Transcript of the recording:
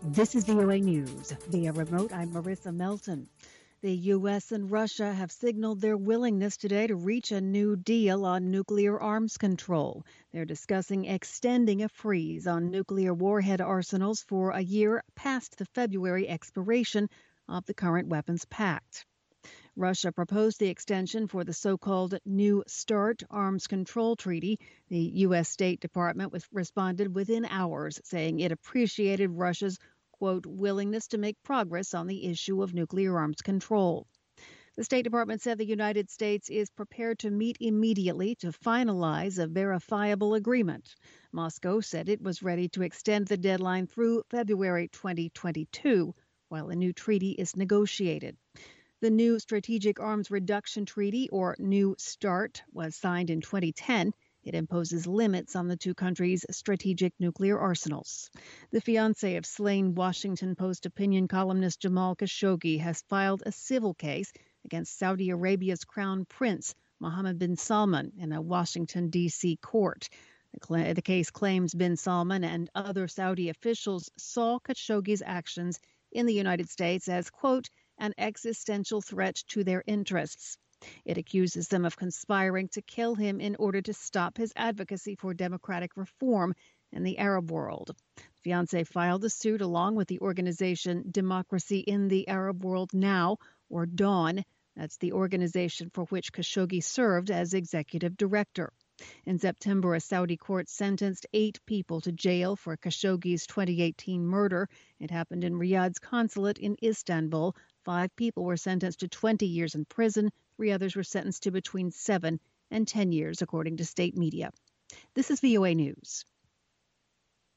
This is VOA News. Via remote, I'm Marissa Melton. The U.S. and Russia have signaled their willingness today to reach a new deal on nuclear arms control. They're discussing extending a freeze on nuclear warhead arsenals for a year past the February expiration of the current weapons pact. Russia proposed the extension for the so-called New START arms control treaty. The U.S. State Department responded within hours, saying it appreciated Russia's, quote, willingness to make progress on the issue of nuclear arms control. The State Department said the United States is prepared to meet immediately to finalize a verifiable agreement. Moscow said it was ready to extend the deadline through February 2022, while a new treaty is negotiated. The new Strategic Arms Reduction Treaty, or New START, was signed in 2010. It imposes limits on the two countries' strategic nuclear arsenals. The fiancé of slain Washington Post opinion columnist Jamal Khashoggi has filed a civil case against Saudi Arabia's crown prince, Mohammed bin Salman, in a Washington, D.C. court. The case claims bin Salman and other Saudi officials saw Khashoggi's actions in the United States as, quote, an existential threat to their interests. It accuses them of conspiring to kill him in order to stop his advocacy for democratic reform in the Arab world. The fiancé filed the suit along with the organization Democracy in the Arab World Now, or DAWN. That's the organization for which Khashoggi served as executive director. In September, a Saudi court sentenced 8 people to jail for Khashoggi's 2018 murder. It happened in Riyadh's consulate in Istanbul. 5 people were sentenced to 20 years in prison. 3 others were sentenced to between 7 and 10 years, according to state media. This is VOA News.